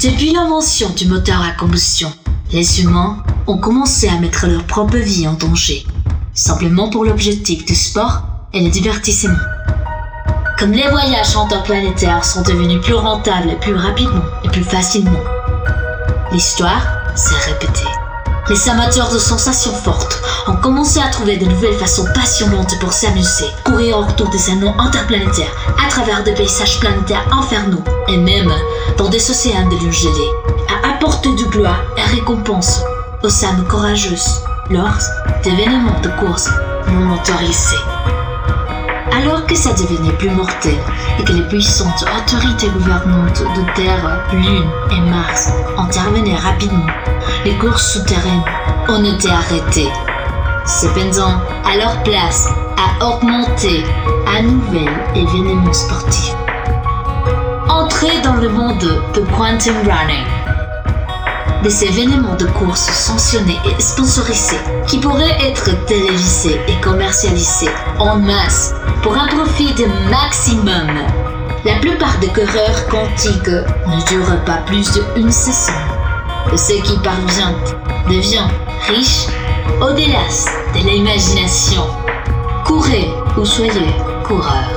Depuis l'invention du moteur à combustion, les humains ont commencé à mettre leur propre vie en danger, simplement pour l'objectif du sport et le divertissement. Comme les voyages interplanétaires sont devenus plus rentables plus rapidement et plus facilement, l'histoire s'est répétée. Les amateurs de sensations fortes ont commencé à trouver de nouvelles façons passionnantes pour s'amuser, courir autour des anneaux interplanétaires, à travers des paysages planétaires infernaux, et même dans des océans de lune gelée, à apporter du gloire et récompense aux âmes courageuses lors d'événements de course non motorisés. Alors que ça devenait plus mortel et que les puissantes autorités gouvernantes de Terre, Lune et Mars intervenaient rapidement, les courses souterraines ont été arrêtées. Cependant, à leur place a augmenté un nouvel événement sportif. Entrez dans le monde de Quantum Running. Des événements de course sanctionnés et sponsorisés qui pourraient être télévisés et commercialisés en masse pour un profit de maximum. La plupart des coureurs quantiques ne durent pas plus d'une saison. Et ceux qui parviennent deviennent riches au-delà de l'imagination. Courez ou soyez coureur.